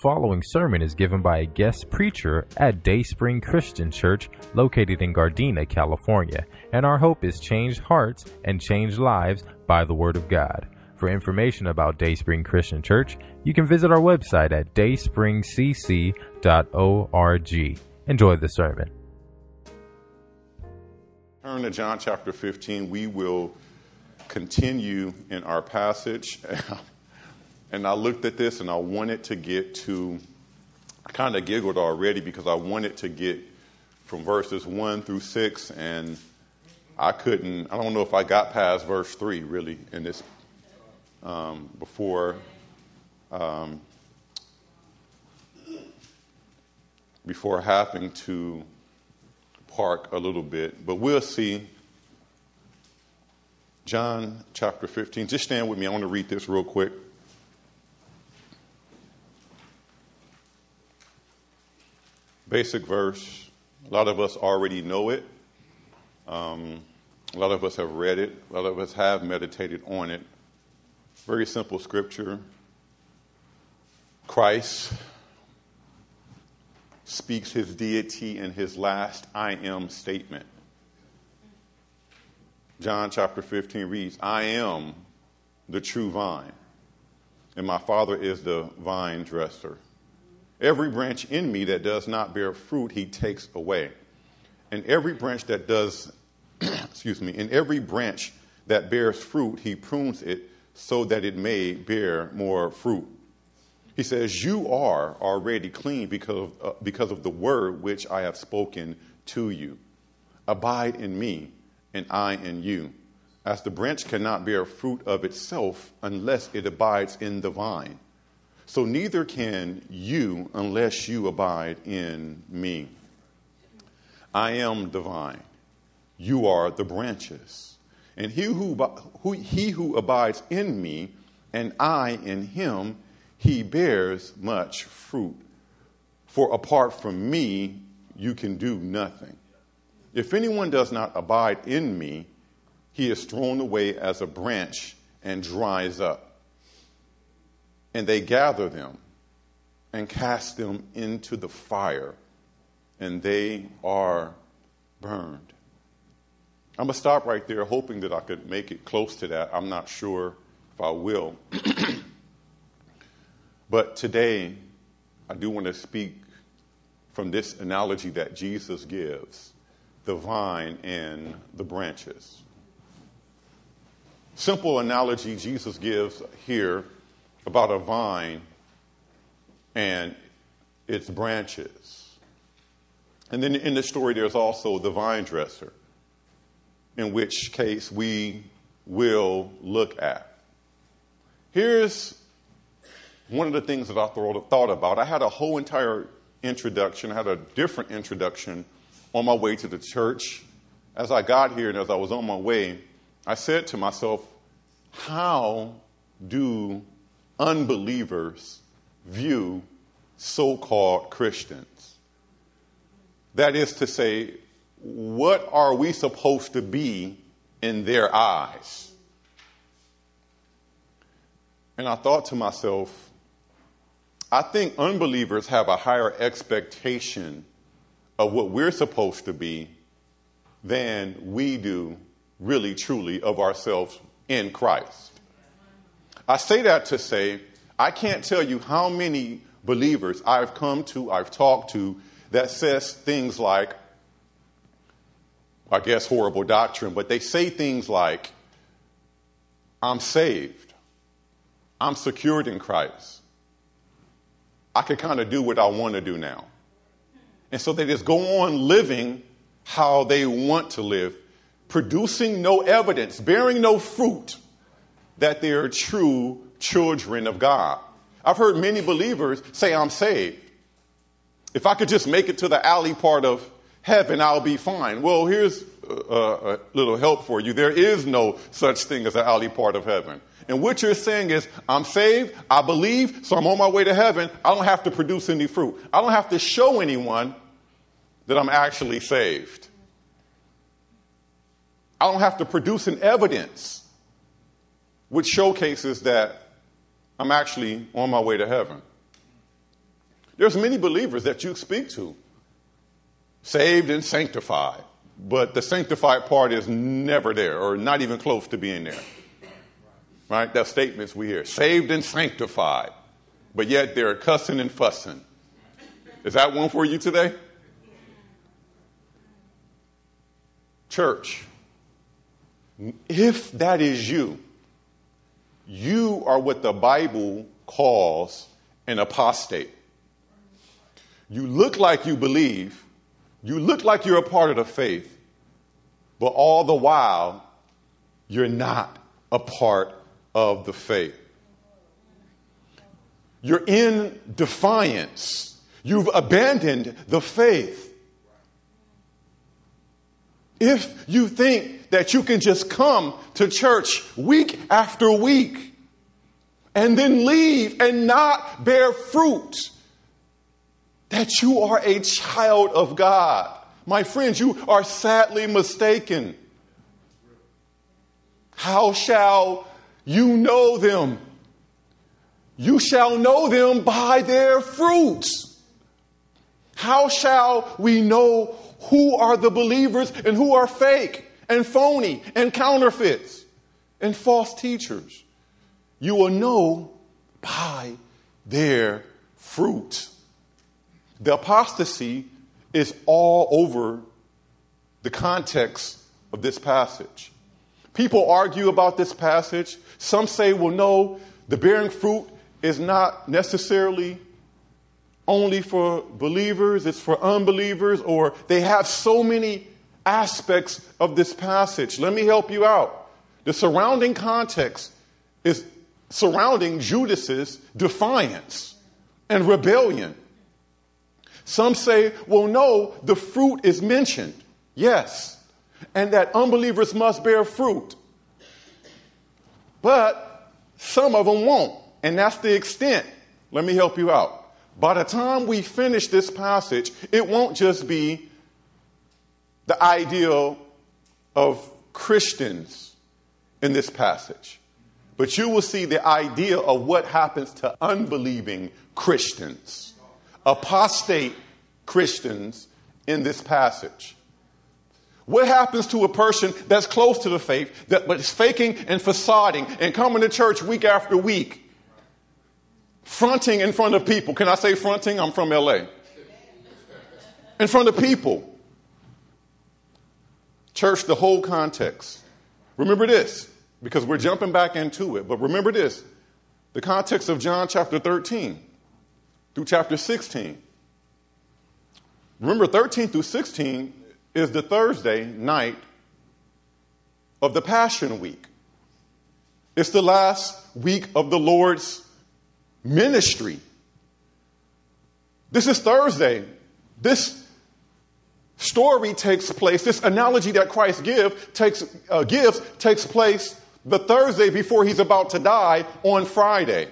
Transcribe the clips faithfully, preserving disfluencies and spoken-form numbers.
following sermon is given by a guest preacher at Dayspring Christian Church located in Gardena, California, and our hope is change hearts and change lives by the Word of God. For information about Dayspring Christian Church, you can visit our website at dayspring c c dot org. Enjoy the sermon. Turn to John chapter fifteen. We will continue in our passage. And I looked at this and I wanted to get to, I kind of giggled already because I wanted to get from verses one through six, and I couldn't, I don't know if I got past verse three really in this um, before um, before having to park a little bit, but we'll see. John chapter fifteen. Just stand with me. I want to read this real quick. Basic verse. A lot of us already know it. Um, a lot of us have read it. A lot of us have meditated on it. Very simple scripture. Christ speaks his deity in his last I am statement. John chapter fifteen reads, I am the true vine, and my Father is the vine dresser. Every branch in me that does not bear fruit, he takes away. And every branch that does, excuse me, and every branch that bears fruit, he prunes it so that it may bear more fruit. He says, you are already clean because of, uh, because of the word which I have spoken to you. Abide in me, and I in you. As the branch cannot bear fruit of itself unless it abides in the vine, so neither can you unless you abide in me. I am the vine. You are the branches. And he who, who, he who abides in me and I in him, he bears much fruit. For apart from me, you can do nothing. If anyone does not abide in me, he is thrown away as a branch and dries up. And they gather them and cast them into the fire, and they are burned. I'm going to stop right there, hoping that I could make it close to that. I'm not sure if I will. But today, I do want to speak from this analogy that Jesus gives, the vine and the branches. Simple analogy Jesus gives here about a vine and its branches. And then in the story, there's also the vine dresser, in which case we will look at. Here's one of the things that I thought about. I had a whole entire introduction. I had a different introduction on my way to the church. As I got here and as I was on my way, I said to myself, how do unbelievers view so-called Christians? That is to say, what are we supposed to be in their eyes? And I thought to myself, I think unbelievers have a higher expectation of what we're supposed to be than we do really truly of ourselves in Christ. I say that to say, I can't tell you how many believers I've come to, I've talked to, that says things like, I guess horrible doctrine, but they say things like, I'm saved. I'm secured in Christ. I can kind of do what I want to do now. And so they just go on living how they want to live, producing no evidence, bearing no fruit that they're true children of God. I've heard many believers say, I'm saved. If I could just make it to the alley part of heaven, I'll be fine. Well, here's a, a little help for you. There is no such thing as an alley part of heaven. And what you're saying is, I'm saved, I believe, so I'm on my way to heaven. I don't have to produce any fruit. I don't have to show anyone that I'm actually saved. I don't have to produce an evidence which showcases that I'm actually on my way to heaven. There's many believers that you speak to, saved and sanctified, but the sanctified part is never there or not even close to being there. Right? That's statements we hear. Saved and sanctified, but yet they're cussing and fussing. Is that one for you today? Church, if that is you, you are what the Bible calls an apostate. You look like you believe, you look like you're a part of the faith, but all the while, you're not a part of the faith. You're in defiance. You've abandoned the faith. If you think that you can just come to church week after week and then leave and not bear fruit, that you are a child of God, my friends, you are sadly mistaken. How shall you know them? You shall know them by their fruits. How shall we know who are the believers and who are fake and phony and counterfeits and false teachers? You will know by their fruit. The apostasy is all over the context of this passage. People argue about this passage. Some say, well, no, the bearing fruit is not necessarily only for believers, it's for unbelievers, or they have so many aspects of this passage. Let me help you out. The surrounding context is surrounding Judas's defiance and rebellion. Some say, well, no, the fruit is mentioned. Yes. And that unbelievers must bear fruit. But some of them won't. And that's the extent. Let me help you out. By the time we finish this passage, it won't just be the ideal of Christians in this passage, but you will see the idea of what happens to unbelieving Christians, apostate Christians in this passage. What happens to a person that's close to the faith, that but is faking and facading and coming to church week after week? Fronting in front of people. Can I say fronting? I'm from L A. In front of people. Church, the whole context. Remember this, because we're jumping back into it. But remember this, the context of John chapter thirteen through chapter sixteen. Remember, thirteen through sixteen is the Thursday night of the Passion Week. It's the last week of the Lord's ministry. This is Thursday. This story takes place, this analogy that Christ give, takes, uh, gives takes place the Thursday before he's about to die on Friday.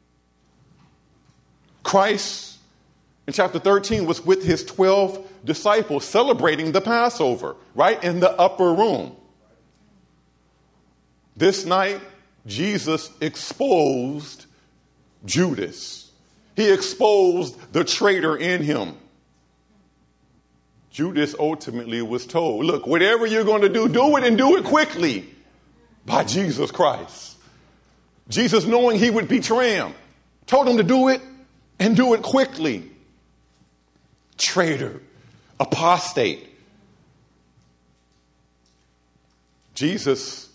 Christ in chapter thirteen was with his twelve disciples celebrating the Passover, right in the upper room. This night, Jesus exposed Judas. He exposed the traitor in him. Judas ultimately was told, look, whatever you're going to do, do it and do it quickly by Jesus Christ. Jesus, knowing he would betray him, told him to do it and do it quickly. Traitor, apostate. Jesus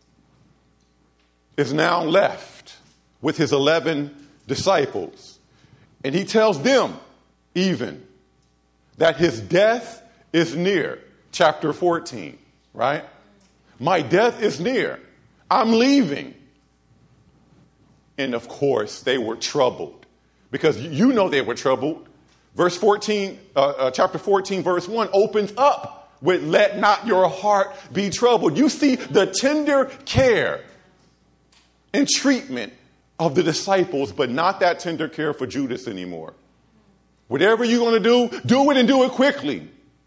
is now left with his eleven disciples. And he tells them even that his death is near. Chapter fourteen, right? My death is near. I'm leaving. And of course, they were troubled. Because you know they were troubled. Verse fourteen, uh, uh, chapter fourteen, verse one opens up with, let not your heart be troubled. You see the tender care and treatment of the disciples, but not that tender care for Judas anymore. Whatever you're going to do, do it and do it quickly.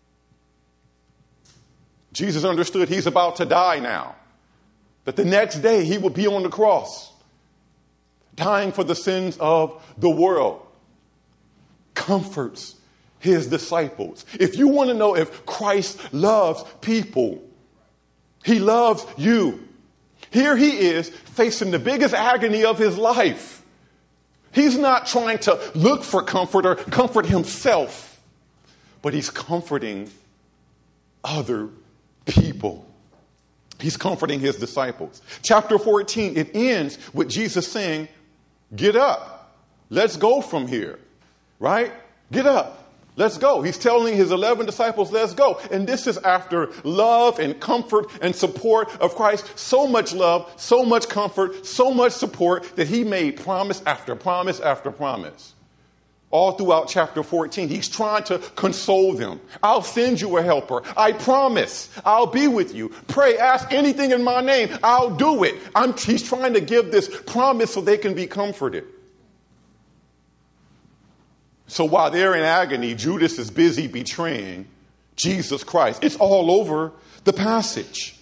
Jesus understood he's about to die now. That the next day he would be on the cross, dying for the sins of the world. comforts his disciples. If you want to know if Christ loves people, he loves you. Here he is facing the biggest agony of his life. He's not trying to look for comfort or comfort himself, but he's comforting other people. He's comforting his disciples. Chapter fourteen, it ends with Jesus saying, get up. Let's go from here. Right? Get up. Let's go. He's telling his eleven disciples, let's go. And this is after love and comfort and support of Christ. So much love, so much comfort, so much support that he made promise after promise after promise. All throughout chapter fourteen, he's trying to console them. I'll send you a helper. I promise. I'll be with you. Pray, ask anything in my name. I'll do it. I'm, he's trying to give this promise so they can be comforted. So while they're in agony, Judas is busy betraying Jesus Christ. It's all over the passage.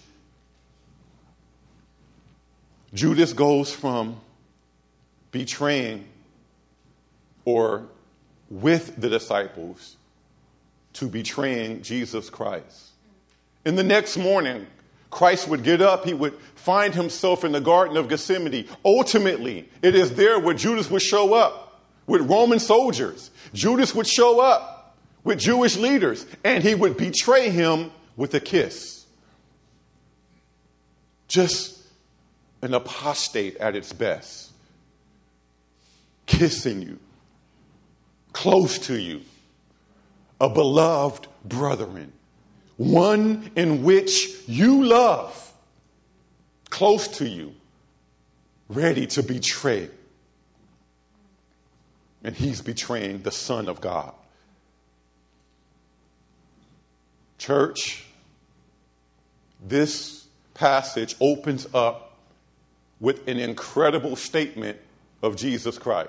Judas goes from betraying or with the disciples to betraying Jesus Christ. In the next morning, Christ would get up. He would find himself in the Garden of Gethsemane. Ultimately, it is there where Judas would show up with Roman soldiers. Judas would show up with Jewish leaders, and he would betray him with a kiss. Just an apostate at its best. Kissing you. Close to you. A beloved brethren. One in which you love. Close to you. Ready to betray. And he's betraying the Son of God. Church, this passage opens up with an incredible statement of Jesus Christ.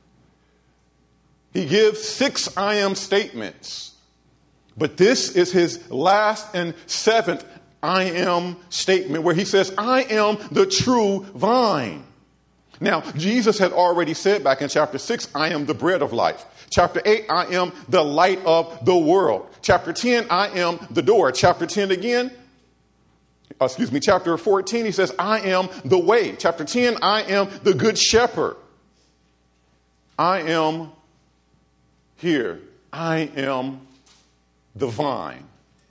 He gives six I am statements, but this is his last and seventh I am statement where he says, I am the true vine. Now, Jesus had already said back in chapter six, I am the bread of life. Chapter eight, I am the light of the world. Chapter ten, I am the door. Chapter ten again, excuse me, chapter fourteen, he says, I am the way. Chapter ten, I am the good shepherd. I am here. I am the vine.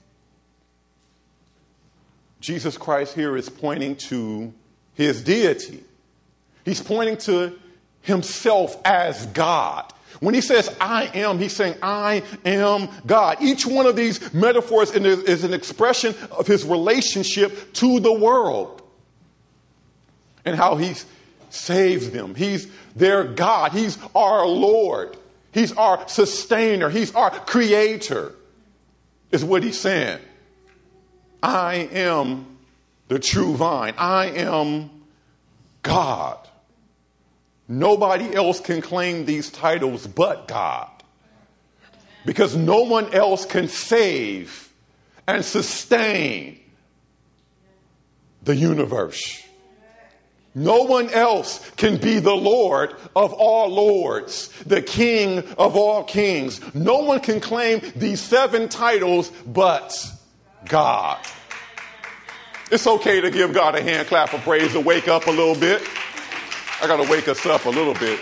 Jesus Christ here is pointing to his deity. He's pointing to himself as God. When he says, I am, he's saying, I am God. Each one of these metaphors is an expression of his relationship to the world and how he saves them. He's their God. He's our Lord. He's our sustainer. He's our creator, is what he's saying. I am the true vine. I am God. Nobody else can claim these titles but God. Because no one else can save and sustain the universe. No one else can be the Lord of all lords, the King of all kings. No one can claim these seven titles but God. It's okay to give God a hand clap of praise to wake up a little bit. I got to wake us up a little bit.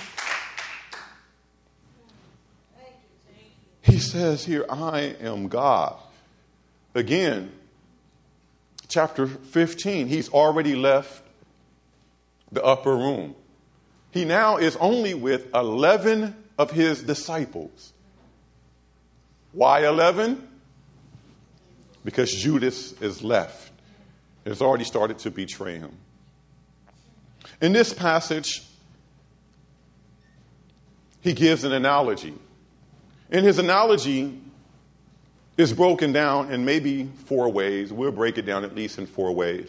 He says here, I am God. Again, chapter fifteen, he's already left the upper room. He now is only with eleven of his disciples. Why eleven? Because Judas is left. It's already started to betray him. In this passage, he gives an analogy. And his analogy is broken down in maybe four ways. We'll break it down at least in four ways.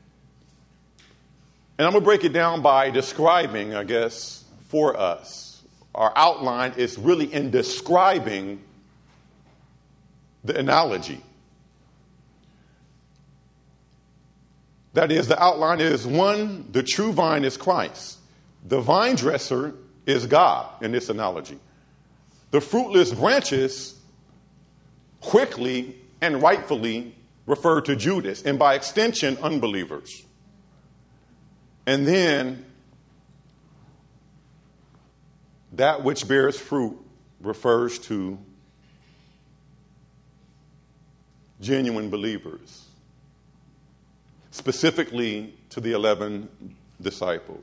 And I'm going to break it down by describing, I guess, for us. Our outline is really in describing the analogy. That is, the outline is, one, the true vine is Christ. The vine dresser is God in this analogy. The fruitless branches quickly and rightfully refer to Judas, and by extension, unbelievers. And then that which bears fruit refers to genuine believers, specifically to the eleven disciples.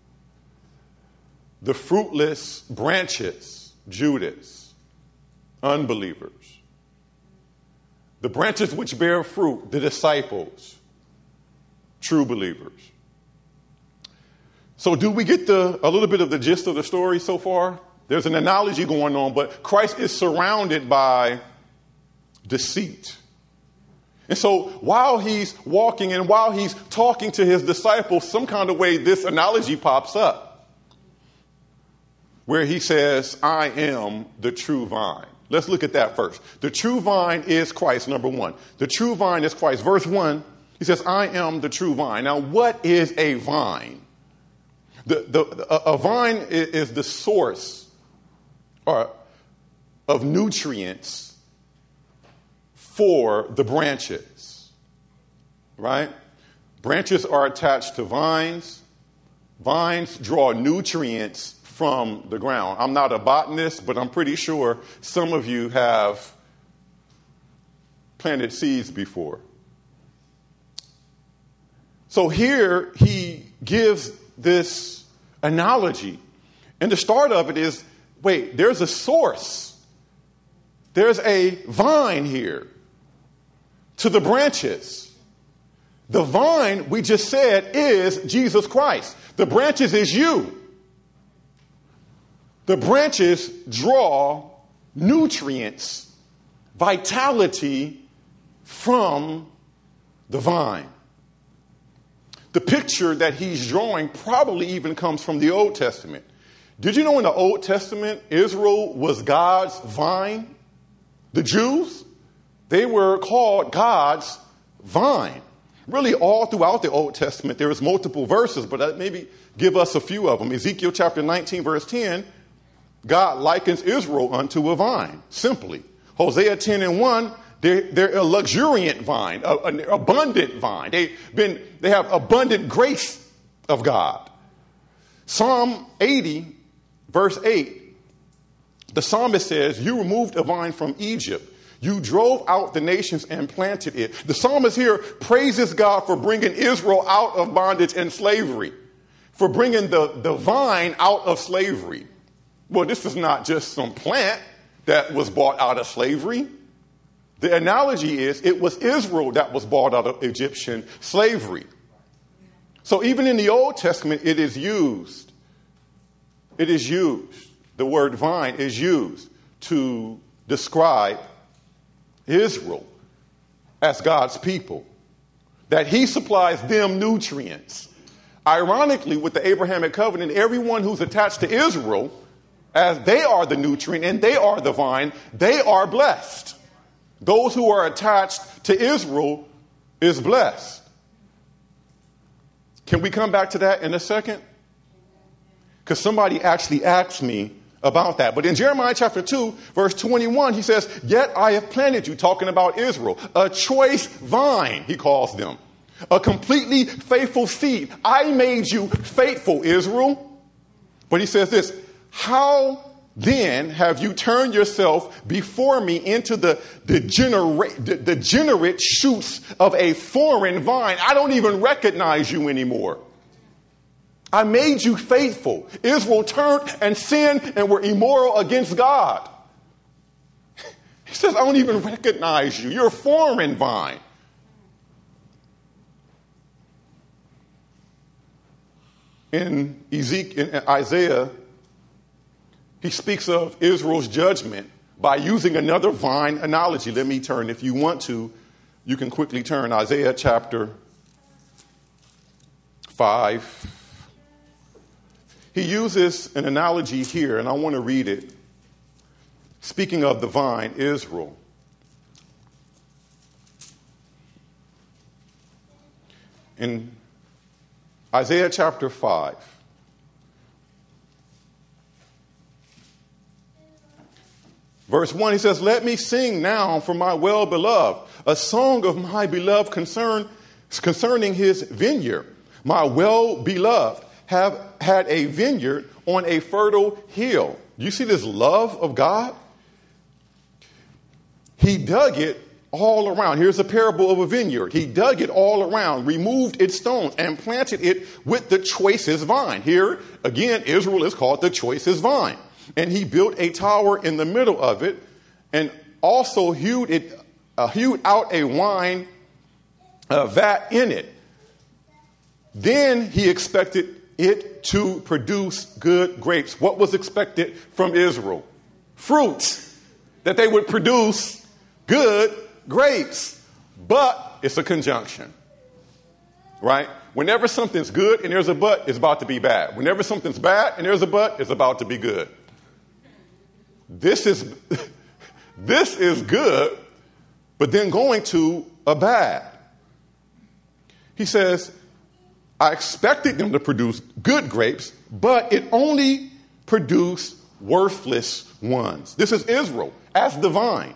The fruitless branches, Judas, unbelievers. The branches which bear fruit, the disciples, true believers. So do we get the, a little bit of the gist of the story so far? There's an analogy going on, but Christ is surrounded by deceit. And so while he's walking and while he's talking to his disciples, some kind of way this analogy pops up where he says, I am the true vine. Let's look at that first. The true vine is Christ, number one. The true vine is Christ. Verse one, he says, I am the true vine. Now, what is a vine? The, the, a, a vine is, is the source or, of nutrients for the branches, right? Branches are attached to vines. Vines draw nutrients from the ground. I'm not a botanist, but I'm pretty sure some of you have planted seeds before. So here he gives this analogy. And the start of it is, wait, there's a source. There's a vine here to the branches. The vine, we just said, is Jesus Christ. The branches is you. The branches draw nutrients, vitality from the vine. The picture that he's drawing probably even comes from the Old Testament. Did you know in the Old Testament, Israel was God's vine? The Jews, they were called God's vine. Really, all throughout the Old Testament, there is multiple verses, but maybe give us a few of them. Ezekiel chapter nineteen, verse ten, God likens Israel unto a vine, simply. Hosea ten and one, they're, they're a luxuriant vine, a, an abundant vine. They've been, they have abundant grace of God. Psalm eighty, verse eight, the psalmist says, you removed a vine from Egypt. You drove out the nations and planted it. The psalmist here praises God for bringing Israel out of bondage and slavery, for bringing the, the vine out of slavery. Well, this is not just some plant that was bought out of slavery. The analogy is it was Israel that was bought out of Egyptian slavery. So even in the Old Testament, it is used. It is used. The word vine is used to describe Israel as God's people, that he supplies them nutrients. Ironically, with the Abrahamic covenant, everyone who's attached to Israel, as they are the nutrient and they are the vine, they are blessed. Those who are attached to Israel is blessed. Can we come back to that in a second? Because somebody actually asked me about that. But in Jeremiah chapter two, verse twenty-one, he says, yet I have planted you, talking about Israel, a choice vine, he calls them, a completely faithful seed. I made you faithful, Israel. But he says this, how then have you turned yourself before me into the degenerate, the degenerate shoots of a foreign vine? I don't even recognize you anymore. I made you faithful. Israel turned and sinned and were immoral against God. He says, I don't even recognize you. You're a foreign vine. In Ezekiel, in Isaiah, he speaks of Israel's judgment by using another vine analogy. Let me turn. If you want to, you can quickly turn. Isaiah chapter five. He uses an analogy here, and I want to read it. Speaking of the vine, Israel. In Isaiah chapter five, Verse one, he says, let me sing now for my well-beloved, a song of my beloved concern, concerning his vineyard. My well-beloved have had a vineyard on a fertile hill. You see this love of God? He dug it all around. Here's a parable of a vineyard. He dug it all around, removed its stones, and planted it with the choicest vine. Here, again, Israel is called the choicest vine. And he built a tower in the middle of it, and also hewed it, uh, hewed out a wine uh, vat in it. Then he expected it to produce good grapes. What was expected from Israel? Fruit. That they would produce good grapes. But it's a conjunction. Right? Whenever something's good and there's a but, it's about to be bad. Whenever something's bad and there's a but, it's about to be good. This is this is good, but then going to a bad. He says, I expected them to produce good grapes, but it only produced worthless ones. This is Israel as the vine.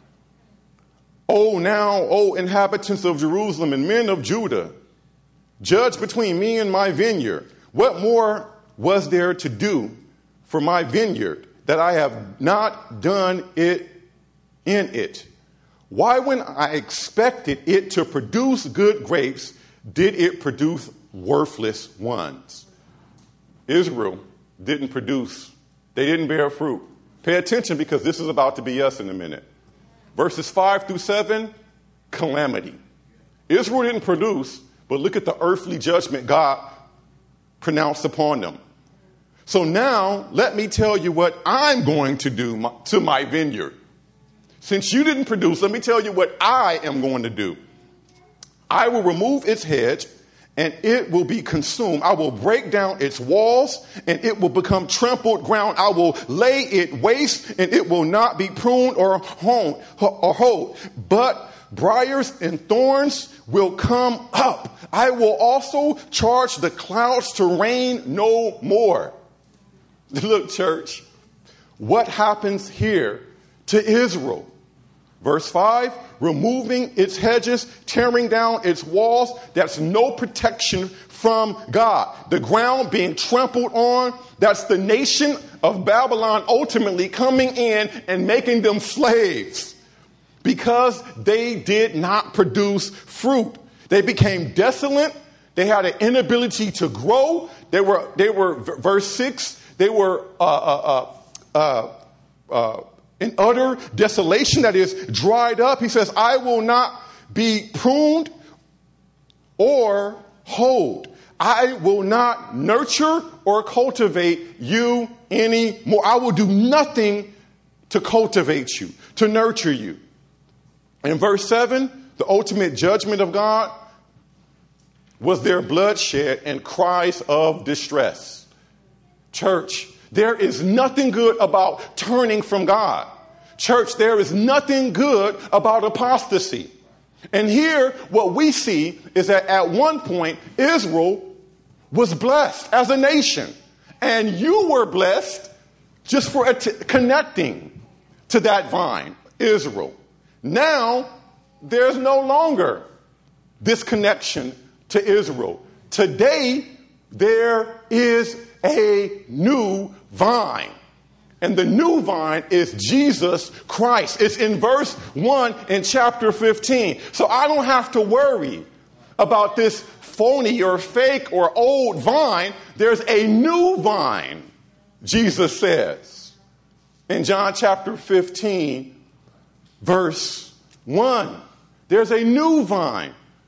Oh, now, O inhabitants of Jerusalem and men of Judah, judge between me and my vineyard. What more was there to do for my vineyard that I have not done it in it? Why, when I expected it to produce good grapes, did it produce worthless ones? Israel didn't produce. They didn't bear fruit. Pay attention, because this is about to be us in a minute. Verses five through seven, calamity. Israel didn't produce, but look at the earthly judgment God pronounced upon them. So now let me tell you what I'm going to do my, to my vineyard. Since you didn't produce, let me tell you what I am going to do. I will remove its hedge, and it will be consumed. I will break down its walls, and it will become trampled ground. I will lay it waste, and it will not be pruned or honed or hoed. But briars and thorns will come up. I will also charge the clouds to rain no more. Look, church, what happens here to Israel? Verse five, removing its hedges, tearing down its walls. That's no protection from God. The ground being trampled on. That's the nation of Babylon ultimately coming in and making them slaves because they did not produce fruit. They became desolate. They had an inability to grow. They were, they were, verse six, they were, uh, uh, uh, uh, uh in utter desolation, that is dried up. He says, I will not be pruned or hoed. I will not nurture or cultivate you anymore. I will do nothing to cultivate you, to nurture you. In verse seven, the ultimate judgment of God was their bloodshed and cries of distress. Church, there is nothing good about turning from God. Church, there is nothing good about apostasy. And here, what we see is that at one point, Israel was blessed as a nation. And you were blessed just for att- connecting to that vine, Israel. Now, there's no longer this connection to Israel. Today, there is a new vine. And the new vine is Jesus Christ. It's in verse one in chapter fifteen. So I don't have to worry about this phony or fake or old vine. There's a new vine, Jesus says. In John chapter fifteen, verse one, there's a new vine.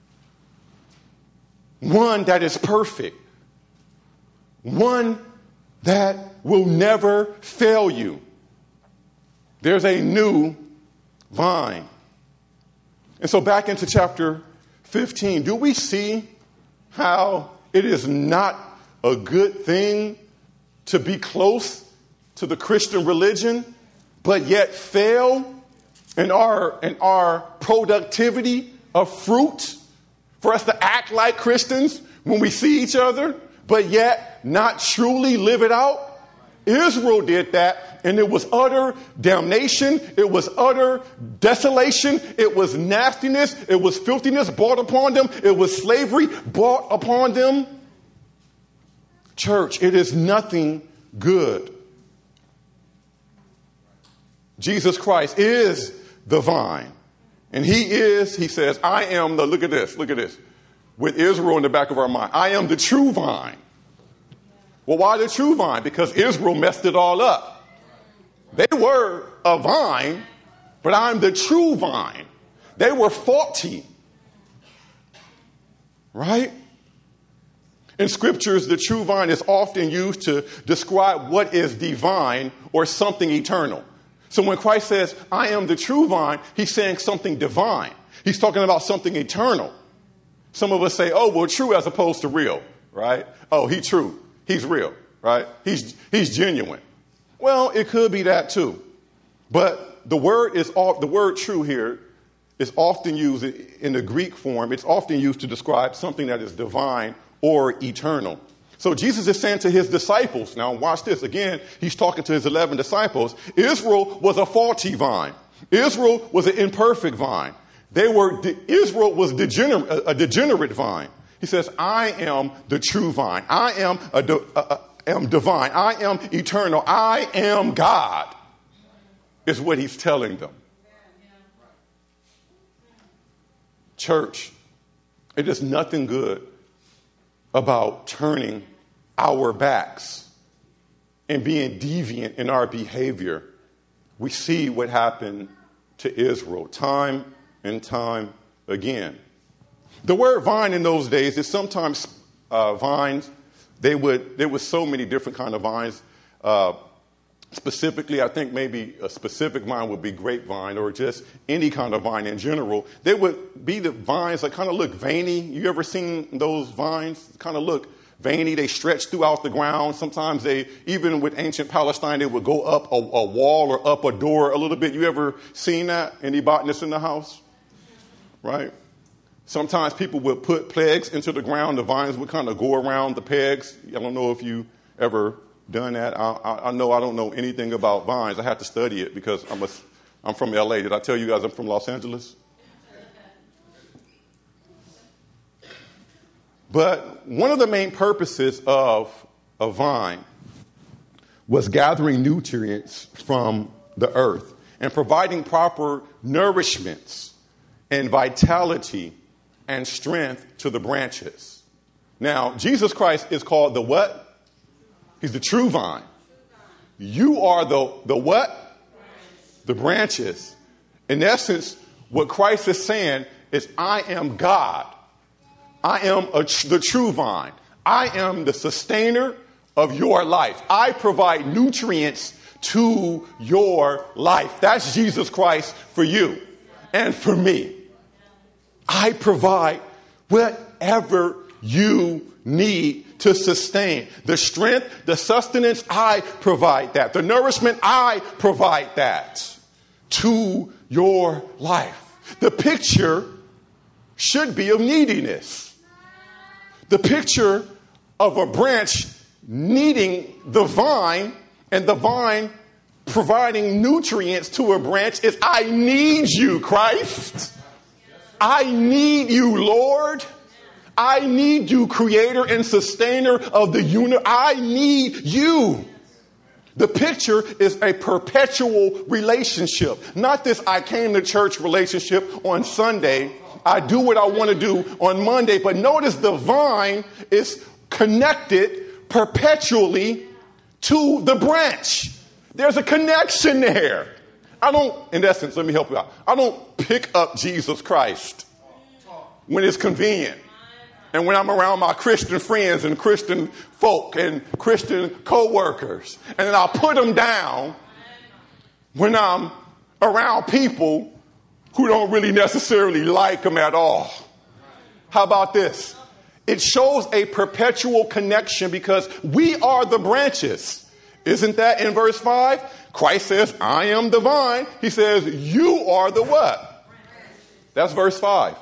One that is perfect. One that will never fail you. There's a new vine. And so back into chapter fifteen, do we see how it is not a good thing to be close to the Christian religion, but yet fail in our, in our productivity of fruit? For us to act like Christians when we see each other, but yet not truly live it out? Israel did that, and it was utter damnation. It was utter desolation. It was nastiness. It was filthiness brought upon them. It was slavery brought upon them. Church, it is nothing good. Jesus Christ is the vine. And he is, he says, I am the, look at this, look at this. With Israel in the back of our mind, I am the true vine. Well, why the true vine? Because Israel messed it all up. They were a vine, but I'm the true vine. They were faulty. Right? In scriptures, the true vine is often used to describe what is divine or something eternal. So when Christ says, I am the true vine, he's saying something divine. He's talking about something eternal. Some of us say, oh, well, true as opposed to real, right? Oh, he's true. He's real, right? He's he's genuine. Well, it could be that too. But the word is all, the word true here is often used in the Greek form. It's often used to describe something that is divine or eternal. So Jesus is saying to his disciples, now watch this again, he's talking to his eleven disciples. Israel was a faulty vine. Israel was an imperfect vine. They were, Israel was degenerate, a degenerate vine. He says, I am the true vine. I am, a, a, a, am divine. I am eternal. I am God, is what he's telling them. Church, it is nothing good about turning our backs and being deviant in our behavior. We see what happened to Israel time and time again. The word vine in those days is sometimes uh, vines. They would there was so many different kind of vines. Uh, specifically, I think maybe a specific vine would be grapevine or just any kind of vine in general. They would be the vines that kind of look veiny. You ever seen those vines kind of look veiny? They stretch throughout the ground. Sometimes they, even with ancient Palestine, they would go up a, a wall or up a door a little bit. You ever seen that? Any botanists in the house? Right? Sometimes people would put pegs into the ground. The vines would kind of go around the pegs. I don't know if you ever done that. I, I, I know I don't know anything about vines. I had to study it because I'm, a, I'm from L A. Did I tell you guys I'm from Los Angeles? But one of the main purposes of a vine was gathering nutrients from the earth and providing proper nourishments and vitality and strength to the branches. Now, Jesus Christ is called the what? He's the true vine. You are the, the what? The branches. In essence, what Christ is saying is, I am God. I am a, the true vine. I am the sustainer of your life. I provide nutrients to your life. That's Jesus Christ for you and for me. I provide whatever you need to sustain. The strength, the sustenance, I provide that. The nourishment, I provide that to your life. The picture should be of neediness. The picture of a branch needing the vine and the vine providing nutrients to a branch is, I need you, Christ. I need you, Lord. I need you, creator and sustainer of the universe. I need you. The picture is a perpetual relationship, not this I came to church relationship on Sunday. I do what I want to do on Monday. But notice the vine is connected perpetually to the branch. There's a connection there. I don't, in essence, let me help you out. I don't pick up Jesus Christ when it's convenient. And when I'm around my Christian friends and Christian folk and Christian co-workers. And then I'll put them down when I'm around people who don't really necessarily like them at all. How about this? It shows a perpetual connection because we are the branches. Isn't that in verse five? Christ says, I am the vine. He says, you are the what? That's verse five.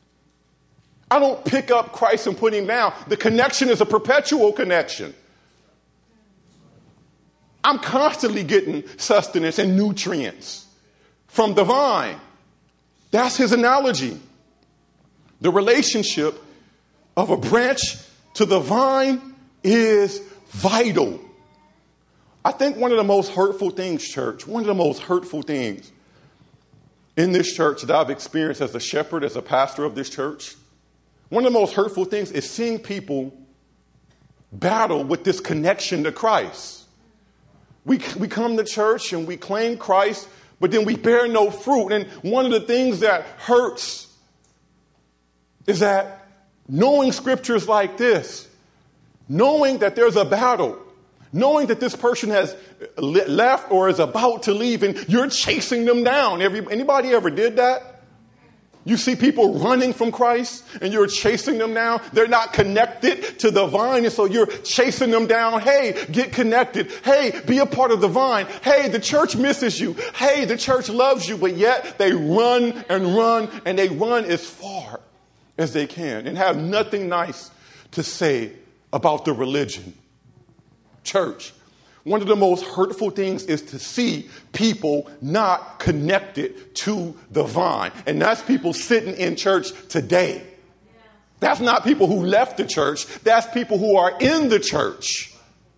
I don't pick up Christ and put him down. The connection is a perpetual connection. I'm constantly getting sustenance and nutrients from the vine. That's his analogy. The relationship of a branch to the vine is vital. I think one of the most hurtful things, church, one of the most hurtful things in this church that I've experienced as a shepherd, as a pastor of this church, one of the most hurtful things is seeing people battle with this connection to Christ. We, we come to church and we claim Christ, but then we bear no fruit. And one of the things that hurts is that knowing scriptures like this, knowing that there's a battle, knowing that this person has left or is about to leave and you're chasing them down. Every, anybody ever did that? You see people running from Christ and you're chasing them down. They're not connected to the vine, and so you're chasing them down. Hey, get connected. Hey, be a part of the vine. Hey, the church misses you. Hey, the church loves you. But yet they run and run and they run as far as they can and have nothing nice to say about the religion. Church, one of the most hurtful things is to see people not connected to the vine. And that's people sitting in church today. That's not people who left the church. That's people who are in the church.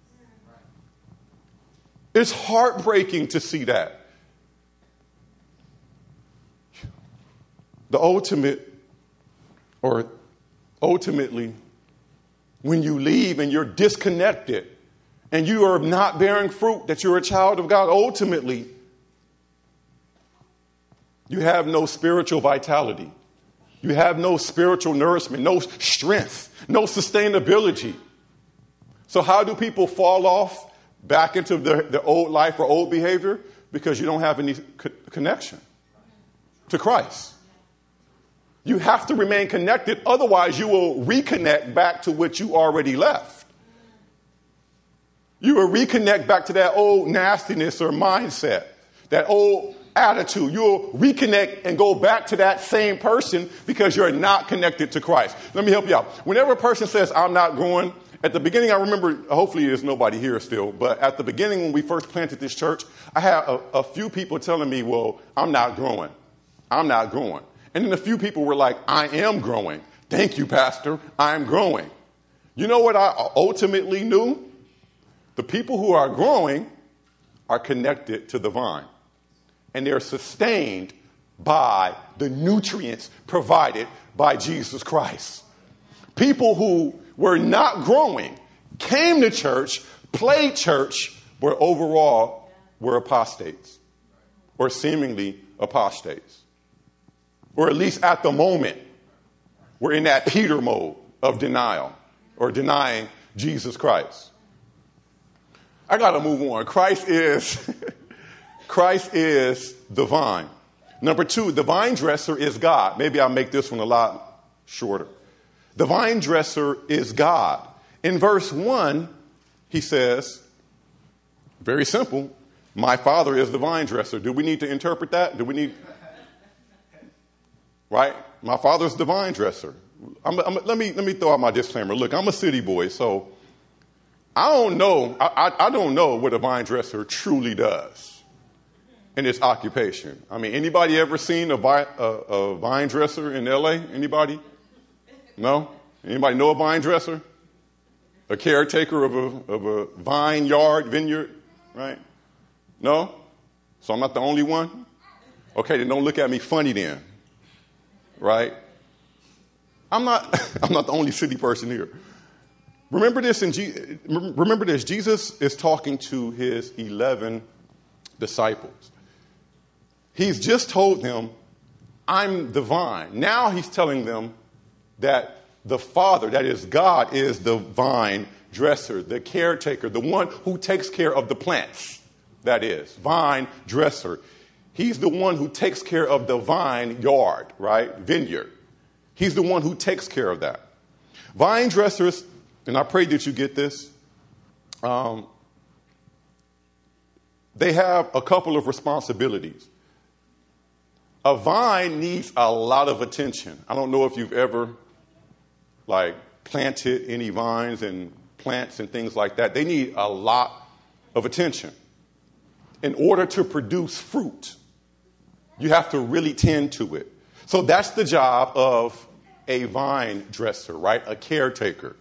It's heartbreaking to see that. The ultimate, or ultimately, when you leave and you're disconnected, and you are not bearing fruit, that you're a child of God, ultimately, you have no spiritual vitality. You have no spiritual nourishment, no strength, no sustainability. So how do people fall off back into the, the old life or old behavior? Because you don't have any co- connection to Christ. You have to remain connected. Otherwise, you will reconnect back to what you already left. You will reconnect back to that old nastiness or mindset, that old attitude. You'll reconnect and go back to that same person because you're not connected to Christ. Let me help you out. Whenever a person says, I'm not growing, at the beginning, I remember, hopefully there's nobody here still, but at the beginning when we first planted this church, I had a, a few people telling me, well, I'm not growing. I'm not growing. And then a few people were like, I am growing. Thank you, Pastor. I'm growing. You know what I ultimately knew? The people who are growing are connected to the vine, and they're sustained by the nutrients provided by Jesus Christ. People who were not growing, came to church, played church, but overall were apostates, or seemingly apostates. Or at least at the moment, we're in that Peter mode of denial or denying Jesus Christ. I got to move on. Christ is, Christ is the vine. Number two, the vine dresser is God. Maybe I'll make this one a lot shorter. The vine dresser is God. In verse one, he says, very simple, my Father is the vine dresser. Do we need to interpret that? Do we need... Right? My Father's the vine dresser. I'm, I'm, let me let me throw out my disclaimer. Look, I'm a city boy, so I don't know. I, I, I don't know what a vine dresser truly does in its occupation. I mean, anybody ever seen a, vi, a, a vine dresser in L A? Anybody? No? Anybody know a vine dresser? A caretaker of a of a vine yard, vineyard, right? No? So I'm not the only one? Okay, then don't look at me funny then. Right? I'm not I'm not the only city person here. Remember this in G, remember this, Jesus is talking to his eleven disciples. He's just told them, I'm the vine. Now he's telling them that the Father, that is God, is the vine dresser, the caretaker, the one who takes care of the plants. That is, vine dresser. He's the one who takes care of the vine yard, right? Vineyard. He's the one who takes care of that. Vine dressers, and I pray that you get this, um, they have a couple of responsibilities. A vine needs a lot of attention. I don't know if you've ever, like, planted any vines and plants and things like that. They need a lot of attention. In order to produce fruit, you have to really tend to it. So that's the job of a vine dresser, right? A caretaker.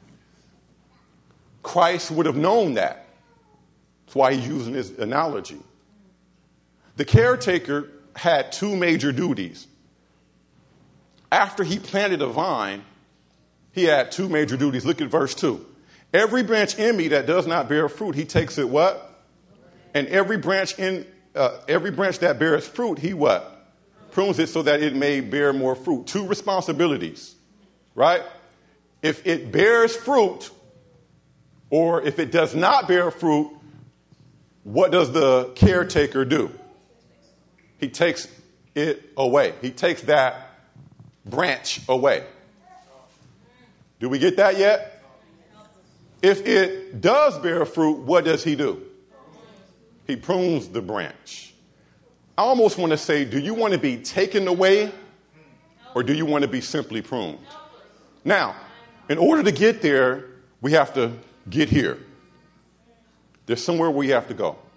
Christ would have known that. That's why he's using this analogy. The caretaker had two major duties. After he planted a vine, he had two major duties. Look at verse two. Every branch in me that does not bear fruit, he takes it what? And every branch in uh, every branch that bears fruit, he what? Prunes it so that it may bear more fruit. Two responsibilities, right? If it bears fruit, or if it does not bear fruit, what does the caretaker do? He takes it away. He takes that branch away. Do we get that yet? If it does bear fruit, what does he do? He prunes the branch. I almost want to say, do you want to be taken away or do you want to be simply pruned? Now, in order to get there, we have to get here. There's somewhere we have to go.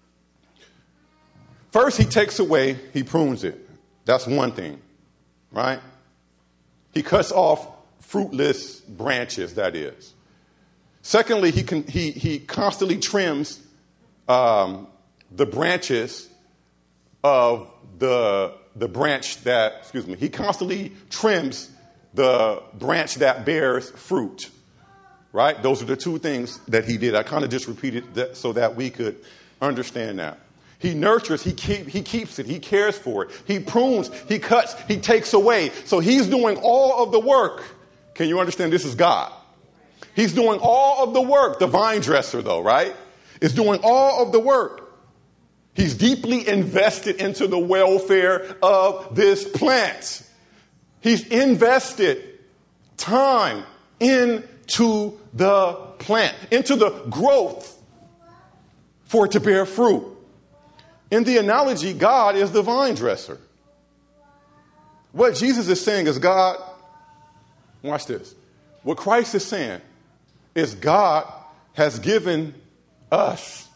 First, he takes away, he prunes it. That's one thing, right? He cuts off fruitless branches, that is. Secondly, he can, he, he constantly trims um, the branches of the, the branch that, excuse me, he constantly trims the branch that bears fruit, right? Those are the two things that he did. I kind of just repeated that so that we could understand that. He nurtures, he, keep, he keeps it, he cares for it. He prunes, he cuts, he takes away. So he's doing all of the work. Can you understand? This is God. He's doing all of the work. The vine dresser, though, right, is doing all of the work. He's deeply invested into the welfare of this plant. He's invested time into the plant, into the growth for it to bear fruit. In the analogy, God is the vine dresser. What Jesus is saying is God, watch this. What Christ is saying is God has given us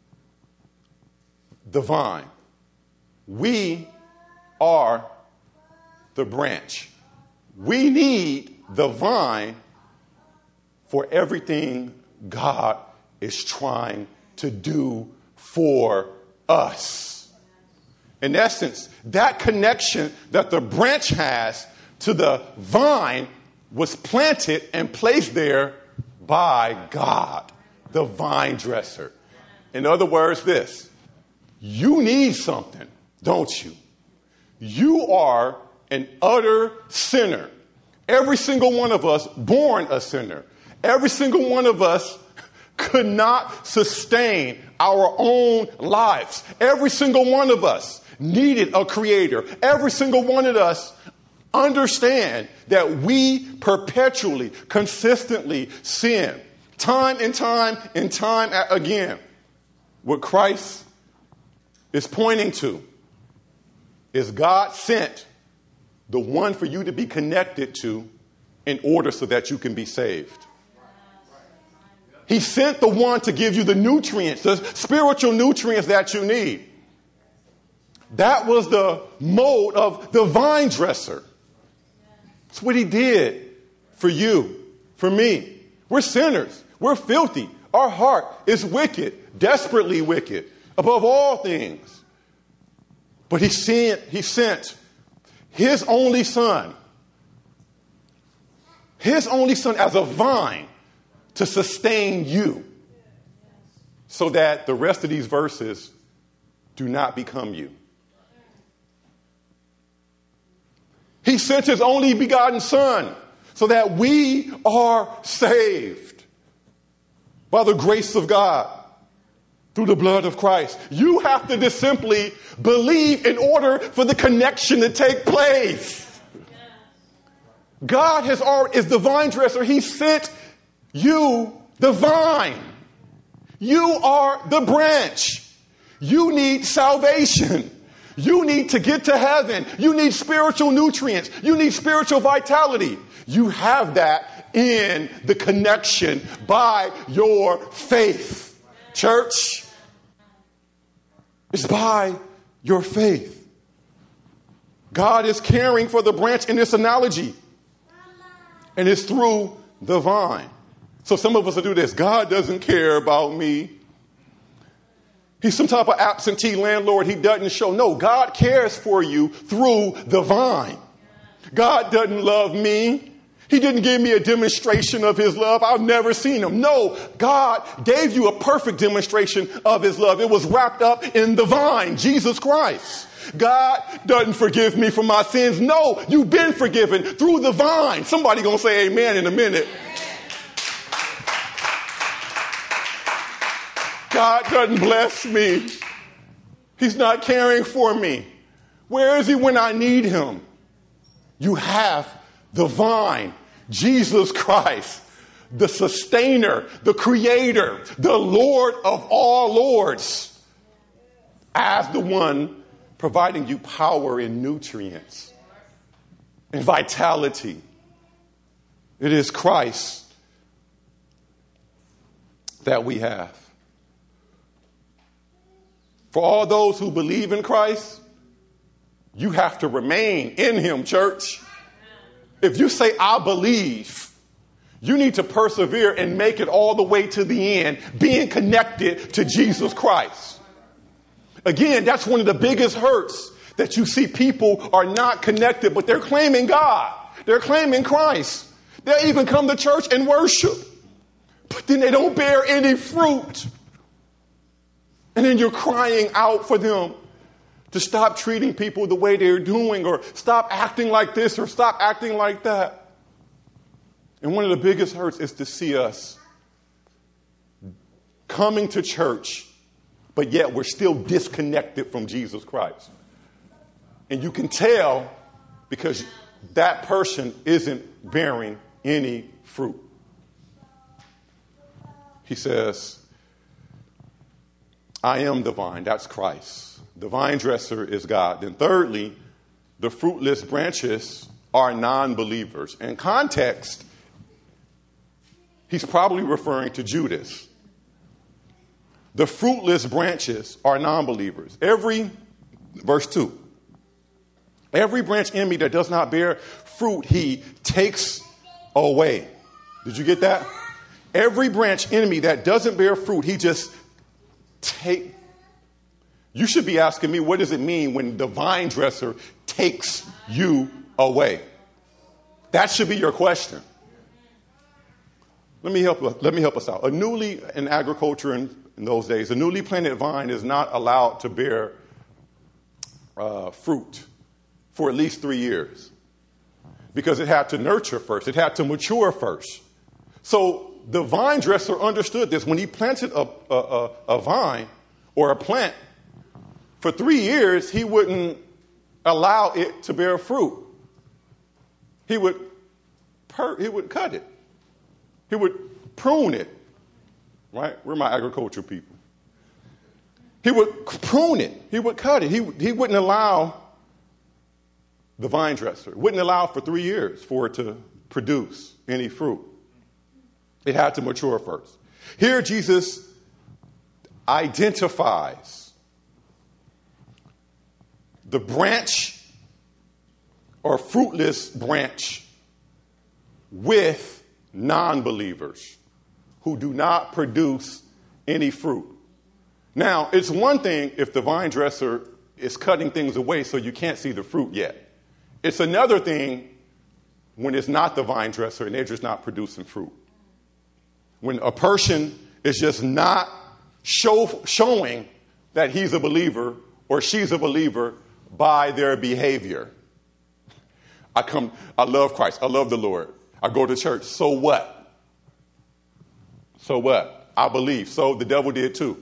the vine. We are the branch. We need the vine for everything God is trying to do for us. In essence, that connection that the branch has to the vine was planted and placed there by God, the vine dresser. In other words, this, you need something, don't you? You are an utter sinner. Every single one of us born a sinner. Every single one of us could not sustain our own lives. Every single one of us needed a creator. Every single one of us understand that we perpetually, consistently sin. Time and time and time again. What Christ is pointing to is God sent the one for you to be connected to in order so that you can be saved. He sent the one to give you the nutrients, the spiritual nutrients that you need. That was the mode of the vine dresser. That's what he did for you, for me. We're sinners. We're filthy. Our heart is wicked, desperately wicked, above all things. But he sent, he sent his only son, his only son as a vine to sustain you so that the rest of these verses do not become you. He sent his only begotten son so that we are saved by the grace of God through the blood of Christ. You have to just simply believe in order for the connection to take place. God has already, is the vine dresser. He sent you the vine. You are the branch. You need salvation. You need to get to heaven. You need spiritual nutrients. You need spiritual vitality. You have that in the connection by your faith. Church, it's by your faith. God is caring for the branch in this analogy. And it's through the vine. So some of us will do this. God doesn't care about me. He's some type of absentee landlord. He doesn't show. No, God cares for you through the vine. God doesn't love me. He didn't give me a demonstration of his love. I've never seen him. No, God gave you a perfect demonstration of his love. It was wrapped up in the vine, Jesus Christ. God doesn't forgive me for my sins. No, you've been forgiven through the vine. Somebody gonna say amen in a minute. God doesn't bless me. He's not caring for me. Where is he when I need him? You have the vine, Jesus Christ, the sustainer, the creator, the Lord of all lords, as the one providing you power and nutrients and vitality. It is Christ that we have. For all those who believe in Christ, you have to remain in him, church. If you say, I believe, you need to persevere and make it all the way to the end, being connected to Jesus Christ. Again, that's one of the biggest hurts, that you see people are not connected, but they're claiming God. They're claiming Christ. They'll even come to church and worship, but then they don't bear any fruit. And then you're crying out for them to stop treating people the way they're doing, or stop acting like this, or stop acting like that. And one of the biggest hurts is to see us coming to church, but yet we're still disconnected from Jesus Christ. And you can tell because that person isn't bearing any fruit. He says, I am the vine. That's Christ. The vine dresser is God. Then thirdly, the fruitless branches are non-believers. In context, he's probably referring to Judas. The fruitless branches are non-believers. Every, verse two, every branch in me that does not bear fruit, he takes away. Did you get that? Every branch in me that doesn't bear fruit, he just take. You should be asking me, what does it mean when the vine dresser takes you away? That should be your question. Let me help. Let me help us out. A newly in agriculture in, in those days, a newly planted vine is not allowed to bear uh, fruit for at least three years because it had to nurture first. It had to mature first. So the vine dresser understood this. When he planted a, a, a, a vine or a plant, for three years, he wouldn't allow it to bear fruit. He would, per, he would cut it. He would prune it. Right? We're my agricultural people. He would prune it. He would cut it. He, he wouldn't allow the vine dresser, wouldn't allow for three years for it to produce any fruit. It had to mature first. Here, Jesus identifies the branch or fruitless branch with non-believers who do not produce any fruit. Now, it's one thing if the vine dresser is cutting things away so you can't see the fruit yet. It's another thing when it's not the vine dresser and they're just not producing fruit. When a person is just not show, showing that he's a believer or she's a believer by their behavior. I come, I love Christ. I love the Lord. I go to church. So what? So what? I believe. So the devil did too.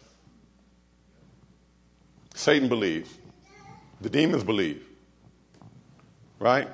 Satan believed. The demons believe. Right?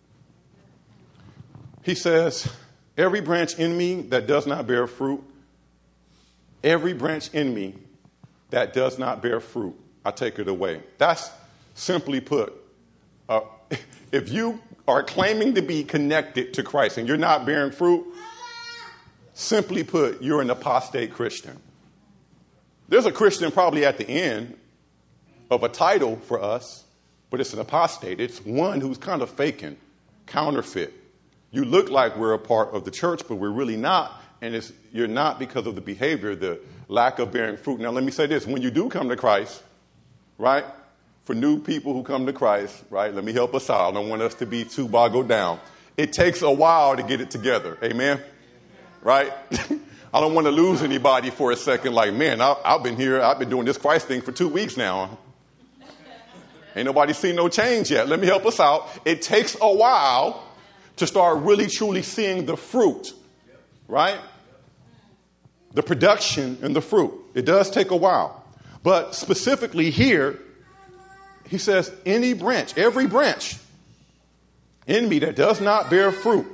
He says, every branch in me that does not bear fruit, every branch in me that does not bear fruit, I take it away. That's simply put, uh, if you are claiming to be connected to Christ and you're not bearing fruit, simply put, you're an apostate Christian. There's a Christian probably at the end of a title for us, but it's an apostate. It's one who's kind of faking, counterfeit. You look like we're a part of the church, but we're really not. And it's, you're not because of the behavior, the lack of bearing fruit. Now, let me say this. When you do come to Christ, right, for new people who come to Christ, right, let me help us out. I don't want us to be too boggled down. It takes a while to get it together. Amen? Right? I don't want to lose anybody for a second. Like, man, I, I've been here. I've been doing this Christ thing for two weeks now. Ain't nobody seen no change yet. Let me help us out. It takes a while to start really, truly seeing the fruit, right? The production and the fruit. It does take a while. But specifically here, he says, any branch, every branch in me that does not bear fruit,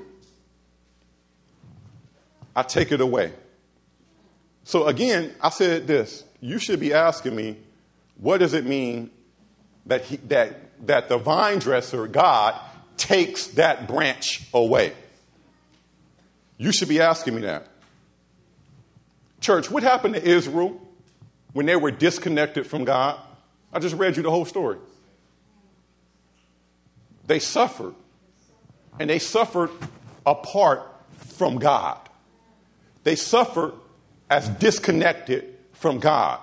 I take it away. So again, I said this. You should be asking me, what does it mean that he, that that the vine dresser, God, takes that branch away? You should be asking me that. Church, what happened to Israel when they were disconnected from God? I just read you the whole story. They suffered, and they suffered apart from God. They suffered as disconnected from God.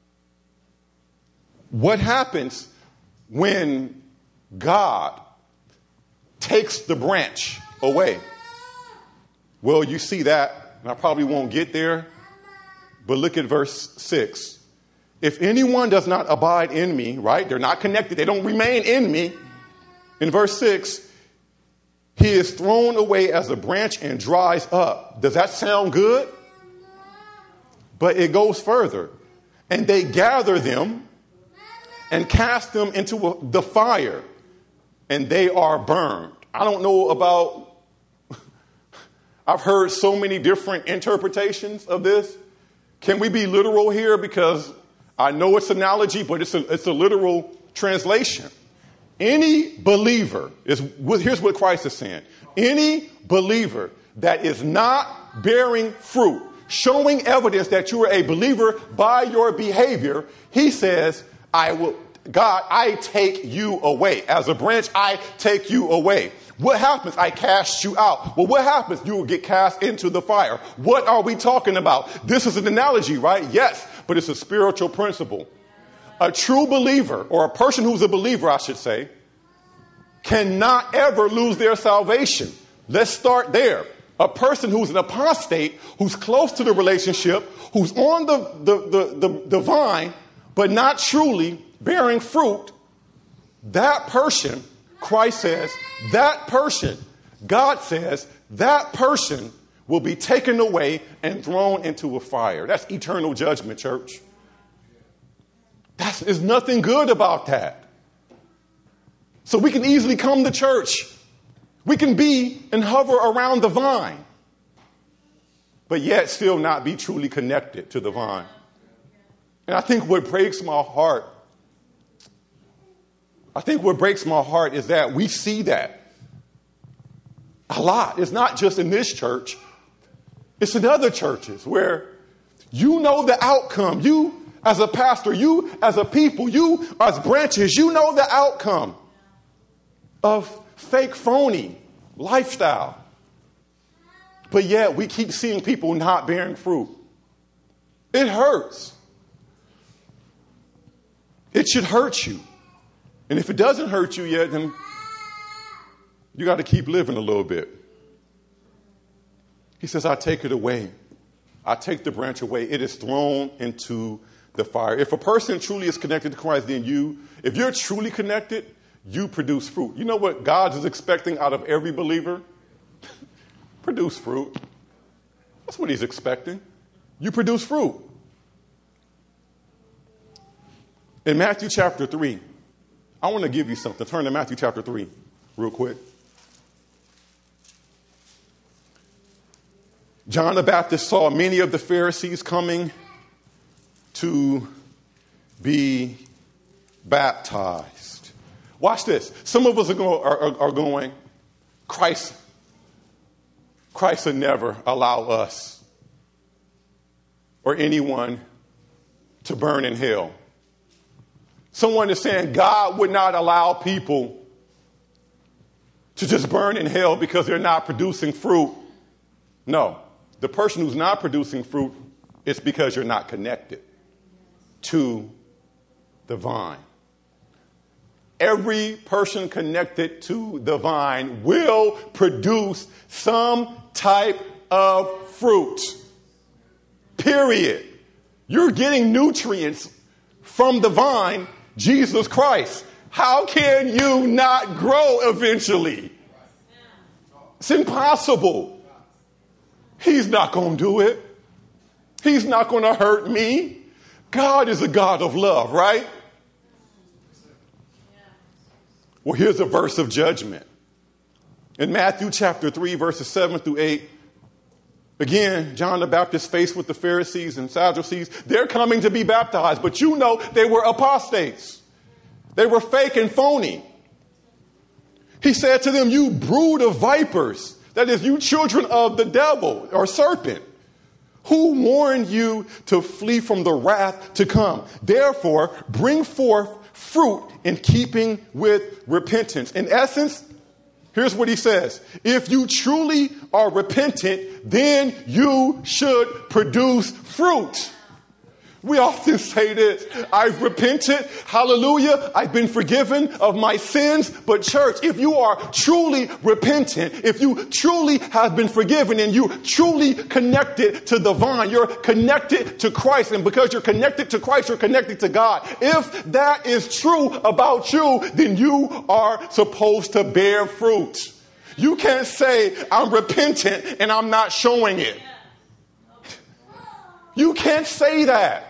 What happens when God takes the branch away? Well, you see that, and I probably won't get there, but look at verse six. If anyone does not abide in me, right? They're not connected. They don't remain in me. In verse six, he is thrown away as a branch and dries up. Does that sound good? But it goes further. And they gather them and cast them into a, the fire, and they are burned. I don't know about, I've heard so many different interpretations of this. Can we be literal here? Because I know it's analogy, but it's a, it's a literal translation. Any believer, is here's what Christ is saying. Any believer that is not bearing fruit, showing evidence that you are a believer by your behavior, he says, I will, God, I take you away. As a branch, I take you away. What happens? I cast you out. Well, what happens? You will get cast into the fire. What are we talking about? This is an analogy, right? Yes, but it's a spiritual principle. A true believer, or a person who's a believer, I should say, cannot ever lose their salvation. Let's start there. A person who's an apostate, who's close to the relationship, who's on the, the, the, the, the vine, but not truly bearing fruit, that person, Christ says, that person, God says, that person will be taken away and thrown into a fire. That's eternal judgment, church. That's, there's nothing good about that. So we can easily come to church. We can be and hover around the vine, but yet still not be truly connected to the vine. And I think what breaks my heart, I think what breaks my heart is that we see that a lot. It's not just in this church. It's in other churches where you know the outcome. You as a pastor, you as a people, you as branches, you know the outcome of fake, phony lifestyle. But yet we keep seeing people not bearing fruit. It hurts. It should hurt you. And if it doesn't hurt you yet, then you got to keep living a little bit. He says, I take it away. I take the branch away. It is thrown into the fire. If a person truly is connected to Christ, then you, if you're truly connected, you produce fruit. You know what God is expecting out of every believer? Produce fruit. That's what he's expecting. You produce fruit. In Matthew chapter three, I want to give you something. Turn to Matthew chapter three real quick. John the Baptist saw many of the Pharisees coming to be baptized. Watch this. Some of us are, go, are, are going, Christ, Christ would never allow us or anyone to burn in hell. Someone is saying God would not allow people to just burn in hell because they're not producing fruit. No, the person who's not producing fruit, it's because you're not connected to the vine. Every person connected to the vine will produce some type of fruit. Period. You're getting nutrients from the vine, Jesus Christ. How can you not grow eventually? It's impossible. He's not going to do it. He's not going to hurt me. God is a God of love, right? Well, here's a verse of judgment. In Matthew chapter three, verses seven through eight, again, John the Baptist faced with the Pharisees and Sadducees. They're coming to be baptized, but you know they were apostates. They were fake and phony. He said to them, you brood of vipers, that is, you children of the devil or serpent, who warned you to flee from the wrath to come? Therefore, bring forth fruit in keeping with repentance. In essence, here's what he says. If you truly are repentant, then you should produce fruit. We often say this, I've repented, hallelujah, I've been forgiven of my sins. But church, if you are truly repentant, if you truly have been forgiven and you truly connected to the vine, you're connected to Christ. And because you're connected to Christ, you're connected to God. If that is true about you, then you are supposed to bear fruit. You can't say I'm repentant and I'm not showing it. You can't say that.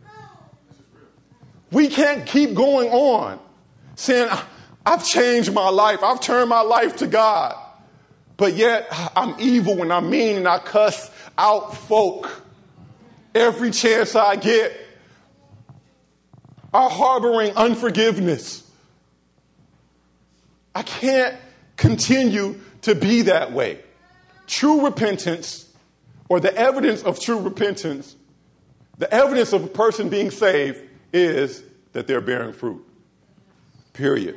We can't keep going on saying, I've changed my life. I've turned my life to God. But yet I'm evil and I'm mean and I cuss out folk every chance I get. I'm harboring unforgiveness. I can't continue to be that way. True repentance, or the evidence of true repentance, the evidence of a person being saved, is that they're bearing fruit. Period.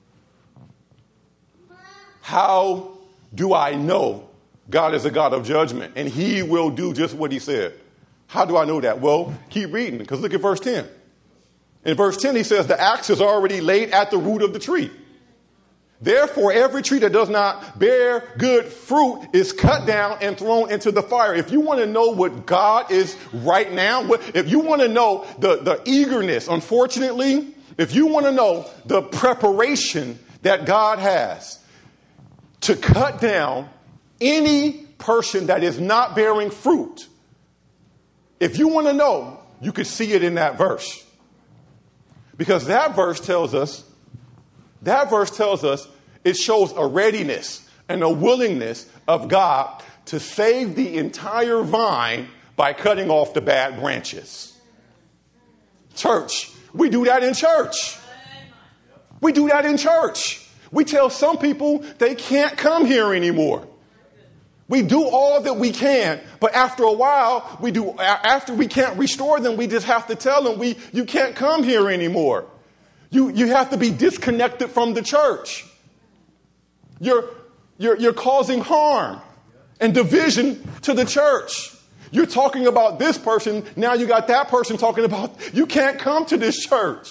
How do I know God is a God of judgment and he will do just what he said? How do I know that? Well, keep reading, because look at verse ten. In verse ten, he says, the axe is already laid at the root of the tree. Therefore, every tree that does not bear good fruit is cut down and thrown into the fire. If you want to know what God is right now, what, if you want to know the, the eagerness, unfortunately, if you want to know the preparation that God has to cut down any person that is not bearing fruit, if you want to know, you could see it in that verse. Because that verse tells us That verse tells us it shows a readiness and a willingness of God to save the entire vine by cutting off the bad branches. Church, we do that in church. We do that in church. We tell some people they can't come here anymore. We do all that we can, but after a while, we do. After we can't restore them, we just have to tell them, we you can't come here anymore. You, you have to be disconnected from the church. You're, you're, you're causing harm and division to the church. You're talking about this person. Now you got that person talking about, you can't come to this church.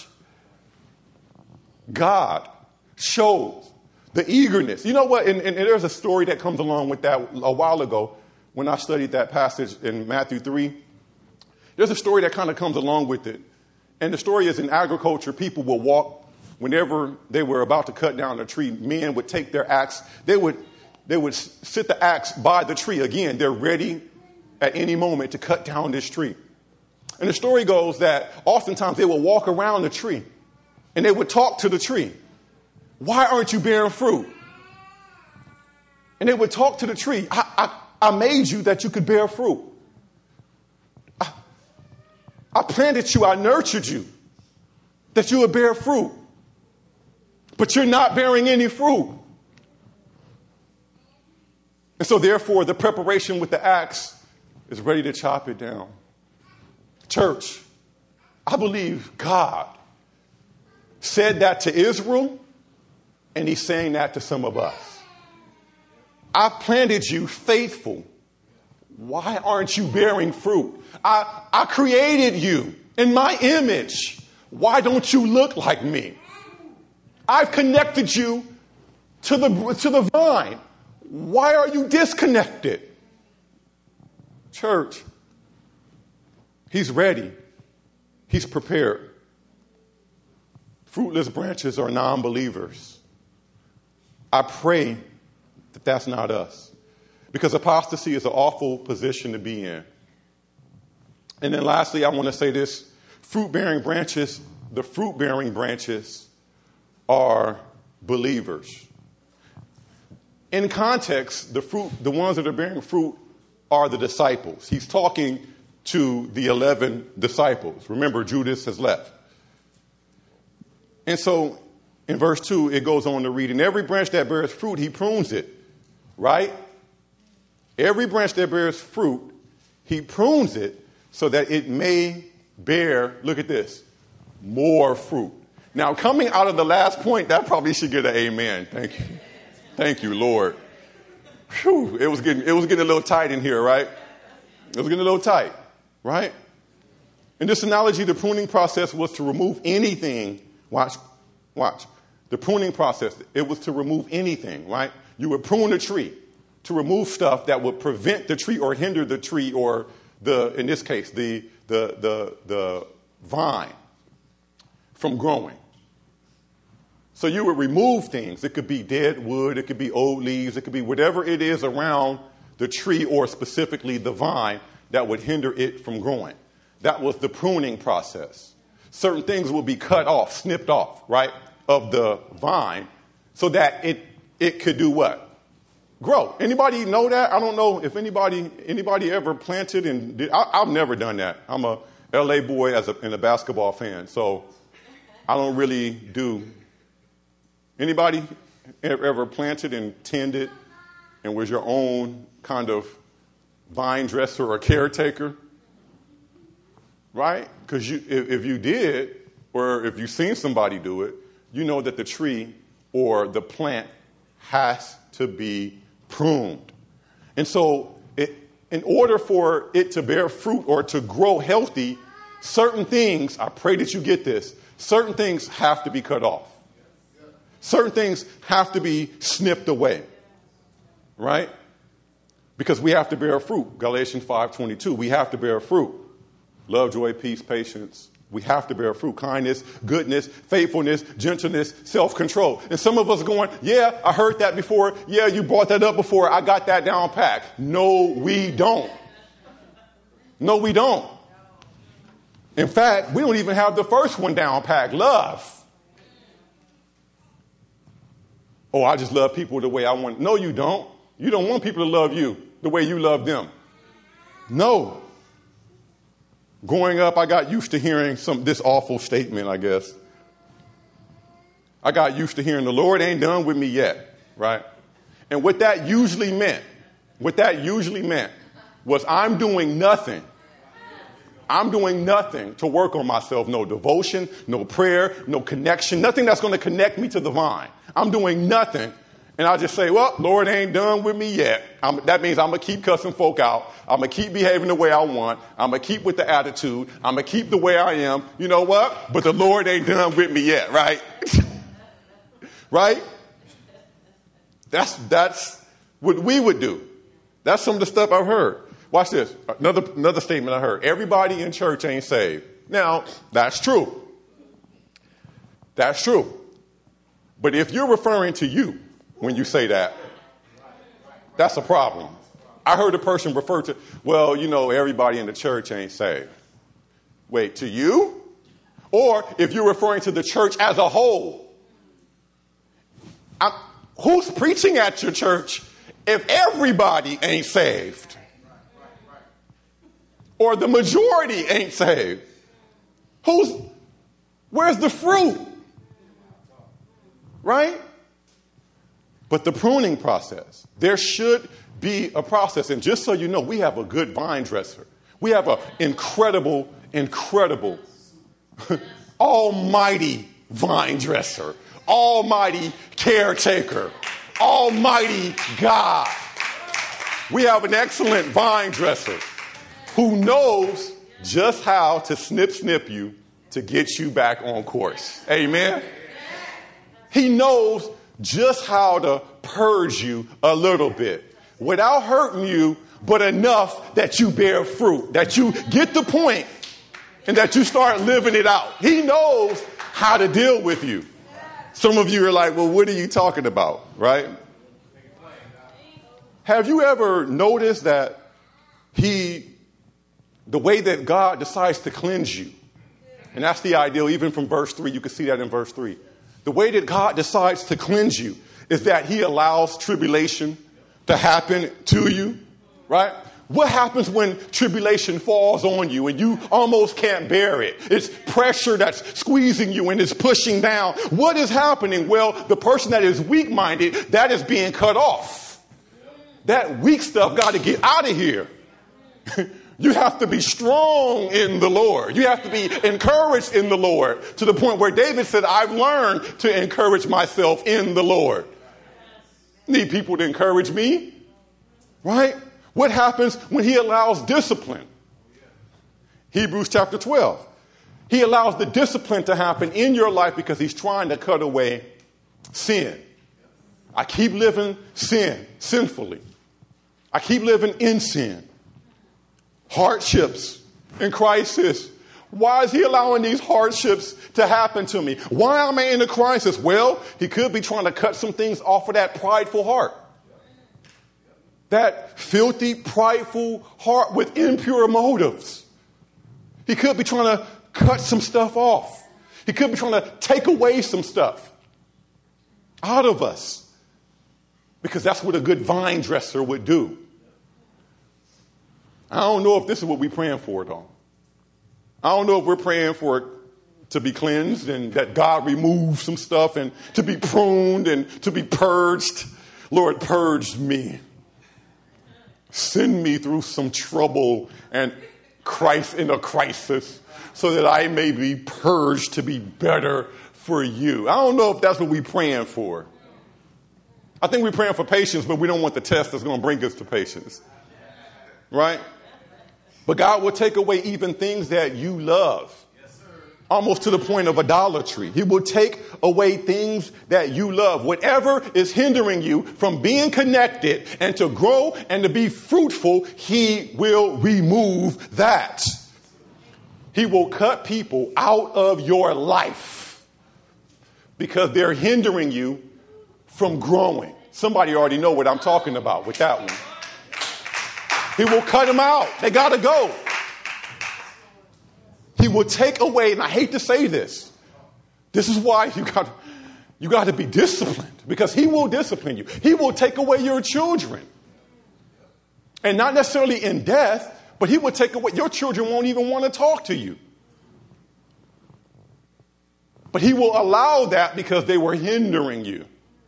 God shows the eagerness. You know what? And, and there's a story that comes along with that a while ago when I studied that passage in Matthew three. There's a story that kind of comes along with it. And the story is, in agriculture, people will walk whenever they were about to cut down a tree. Men would take their axe. They would, they would sit the axe by the tree. Again, they're ready at any moment to cut down this tree. And the story goes that oftentimes they would walk around the tree and they would talk to the tree. Why aren't you bearing fruit? And they would talk to the tree. I, I, I made you that you could bear fruit. I planted you, I nurtured you, that you would bear fruit. But you're not bearing any fruit. And so therefore, the preparation with the axe is ready to chop it down. Church, I believe God said that to Israel, and he's saying that to some of us. I planted you faithful. Why aren't you bearing fruit? I, I created you in my image. Why don't you look like me? I've connected you to the, to the vine. Why are you disconnected? Church, he's ready. He's prepared. Fruitless branches are non-believers. I pray that that's not us. Because apostasy is an awful position to be in. And then lastly, I want to say this. Fruit-bearing branches, the fruit-bearing branches are believers. In context, the fruit, the ones that are bearing fruit are the disciples. He's talking to the eleven disciples. Remember, Judas has left. And so in verse two, it goes on to read, "And every branch that bears fruit, he prunes it." Right? Every branch that bears fruit, he prunes it so that it may bear, look at this, more fruit. Now, coming out of the last point, that probably should get an amen. Thank you. Thank you, Lord. Whew, it was getting, it was getting a little tight in here, right? It was getting a little tight, right? In this analogy, the pruning process was to remove anything. Watch, watch. The pruning process, it was to remove anything, right? You would prune a tree to remove stuff that would prevent the tree or hinder the tree or the, in this case, the, the, the, the vine from growing. So you would remove things. It could be dead wood. It could be old leaves. It could be whatever it is around the tree or specifically the vine that would hinder it from growing. That was the pruning process. Certain things would be cut off, snipped off, right, of the vine so that it, it could do what? Grow. Anybody know that? I don't know if anybody anybody ever planted and did. I, I've never done that. I'm a L A boy as a, and a basketball fan, so I don't really do. Anybody ever planted and tended and was your own kind of vine dresser or caretaker? Right? Because you, if, if you did, or if you've seen somebody do it, you know that the tree or the plant has to be pruned. And so it, in order for it to bear fruit or to grow healthy, certain things, I pray that you get this, certain things have to be cut off. Certain things have to be snipped away, right? Because we have to bear fruit. Galatians five twenty-two, we have to bear fruit. Love, joy, peace, patience. We have to bear fruit. Kindness, goodness, faithfulness, gentleness, self-control. And some of us are going, yeah, I heard that before. Yeah, you brought that up before. I got that down pat. No, we don't. No, we don't. In fact, we don't even have the first one down pat. Love. Oh, I just love people the way I want. No, you don't. You don't want people to love you the way you love them. No. Growing up, I got used to hearing some this awful statement, I guess. I got used to hearing the Lord ain't done with me yet, right? And what that usually meant, what that usually meant was I'm doing nothing. I'm doing nothing to work on myself. No devotion, no prayer, no connection, nothing that's going to connect me to the vine. I'm doing nothing. And I just say, well, Lord ain't done with me yet. I'm, that means I'm going to keep cussing folk out. I'm going to keep behaving the way I want. I'm going to keep with the attitude. I'm going to keep the way I am. You know what? But the Lord ain't done with me yet, right? Right? That's, that's what we would do. That's some of the stuff I've heard. Watch this. Another, another statement I heard. Everybody in church ain't saved. Now, that's true. That's true. But if you're referring to you when you say that, that's a problem. I heard a person refer to, well, you know, everybody in the church ain't saved. Wait, to you? Or if you're referring to the church as a whole, I'm, who's preaching at your church if everybody ain't saved? Or the majority ain't saved? Who's, where's the fruit? Right? But the pruning process, there should be a process. And just so you know, we have a good vine dresser. We have an incredible, incredible Almighty vine dresser, almighty caretaker, almighty God. We have an excellent vine dresser who knows just how to snip, snip you to get you back on course. Amen. He knows just how to purge you a little bit without hurting you, but enough that you bear fruit, that you get the point and that you start living it out. He knows how to deal with you. Some of you are like, well, what are you talking about? Right? Have you ever noticed that he, the way that God decides to cleanse you, and that's the ideal, even from verse three, you can see that in verse three. The way that God decides to cleanse you is that he allows tribulation to happen to you, right? What happens when tribulation falls on you and you almost can't bear it? It's pressure that's squeezing you and it's pushing down. What is happening? Well, the person that is weak-minded, that is being cut off. That weak stuff got to get out of here. You have to be strong in the Lord. You have to be encouraged in the Lord, to the point where David said, I've learned to encourage myself in the Lord. Need people to encourage me, right? What happens when he allows discipline? Hebrews chapter twelve. He allows the discipline to happen in your life because he's trying to cut away sin. I keep living sin, sinfully. I keep living in sin. Hardships and crisis. Why is he allowing these hardships to happen to me? Why am I in a crisis? Well, he could be trying to cut some things off of that prideful heart. That filthy, prideful heart with impure motives. He could be trying to cut some stuff off. He could be trying to take away some stuff out of us. Because that's what a good vine dresser would do. I don't know if this is what we're praying for, though. I don't know if we're praying for it to be cleansed and that God remove some stuff and to be pruned and to be purged. Lord, purge me. Send me through some trouble and Christ in a crisis so that I may be purged to be better for you. I don't know if that's what we're praying for. I think we're praying for patience, but we don't want the test that's going to bring us to patience. Right? But God will take away even things that you love. Yes, almost to the point of idolatry. He will take away things that you love. Whatever is hindering you from being connected and to grow and to be fruitful, he will remove that. He will cut people out of your life because they're hindering you from growing. Somebody already know what I'm talking about with that one. He will cut them out. They got to go. He will take away, and I hate to say this, this is why you got, you got to be disciplined, because he will discipline you. He will take away your children. And not necessarily in death, but he will take away, your children won't even want to talk to you. But he will allow that because they were hindering you.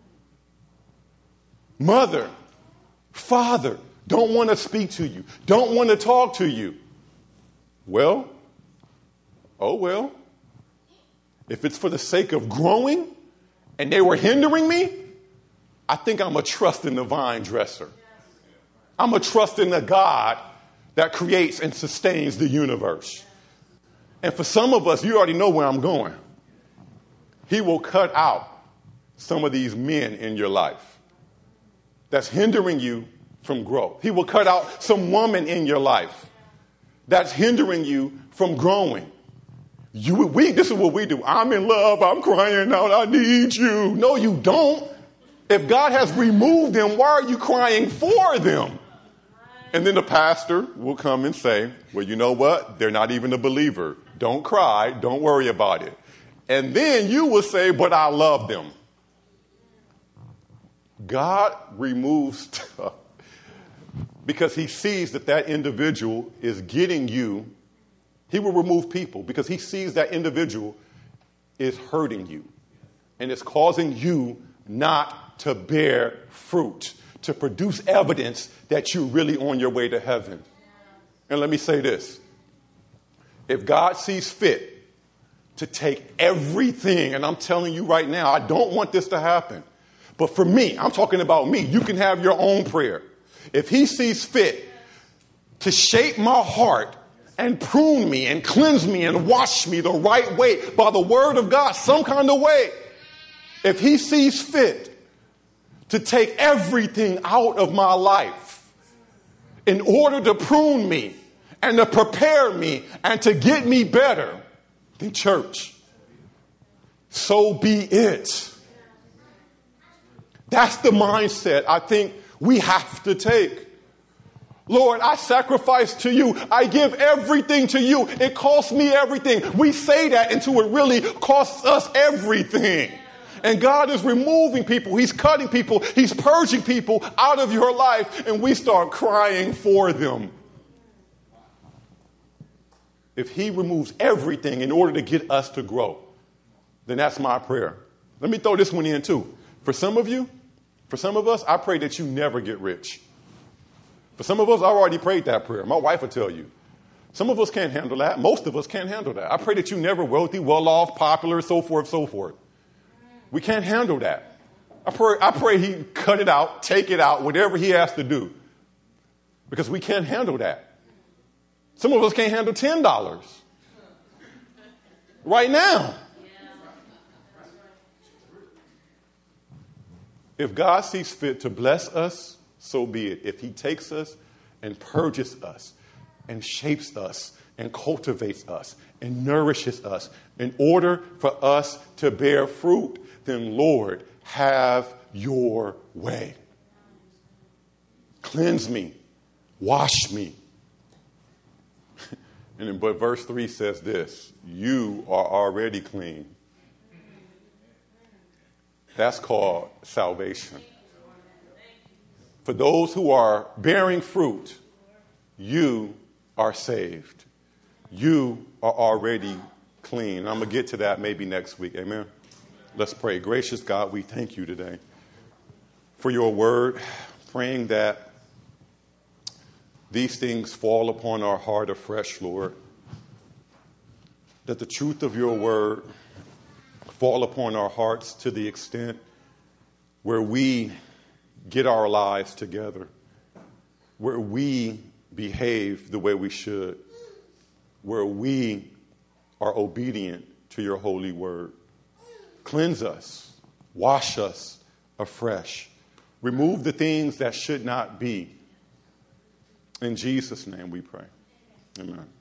Mother, father, don't want to speak to you, don't want to talk to you. Well, oh well. If it's for the sake of growing and they were hindering me, I think I'm a trust in the vine dresser. I'm a trust in the God that creates and sustains the universe. And for some of us, you already know where I'm going. He will cut out some of these men in your life that's hindering you from growth. He will cut out some woman in your life that's hindering you from growing. You, we, this is what we do. I'm in love. I'm crying out. I need you. No, you don't. If God has removed them, why are you crying for them? And then the pastor will come and say, well, you know what? They're not even a believer. Don't cry. Don't worry about it. And then you will say, but I love them. God removes stuff because he sees that that individual is getting you. He will remove people because he sees that individual is hurting you and it's causing you not to bear fruit, to produce evidence that you're really on your way to heaven. And let me say this. If God sees fit to take everything. And I'm telling you right now, I don't want this to happen. But for me, I'm talking about me. You can have your own prayer. If he sees fit to shape my heart and prune me and cleanse me and wash me the right way by the word of God, some kind of way, if he sees fit to take everything out of my life in order to prune me and to prepare me and to get me better, then church, so be it. That's the mindset I think we have to take. Lord, I sacrifice to you. I give everything to you. It costs me everything. We say that until it really costs us everything. And God is removing people. He's cutting people. He's purging people out of your life. And we start crying for them. If he removes everything in order to get us to grow, then that's my prayer. Let me throw this one in too. For some of you, for some of us, I pray that you never get rich. For some of us, I already prayed that prayer. My wife will tell you. Some of us can't handle that. Most of us can't handle that. I pray that you never wealthy, well-off, popular, so forth, so forth. We can't handle that. I pray, I pray he cut it out, take it out, whatever he has to do. Because we can't handle that. Some of us can't handle ten dollars. Right now. If God sees fit to bless us, so be it. If he takes us and purges us and shapes us and cultivates us and nourishes us in order for us to bear fruit, then Lord, have your way. Cleanse me. Wash me. And then, but verse three says this, you are already clean. That's called salvation. For those who are bearing fruit, you are saved. You are already clean. I'm going to get to that maybe next week. Amen. Let's pray. Gracious God, we thank you today for your word, praying that these things fall upon our heart afresh, Lord, that the truth of your word fall upon our hearts to the extent where we get our lives together, where we behave the way we should, where we are obedient to your holy word. Cleanse us, wash us afresh, remove the things that should not be. In Jesus' name we pray. Amen.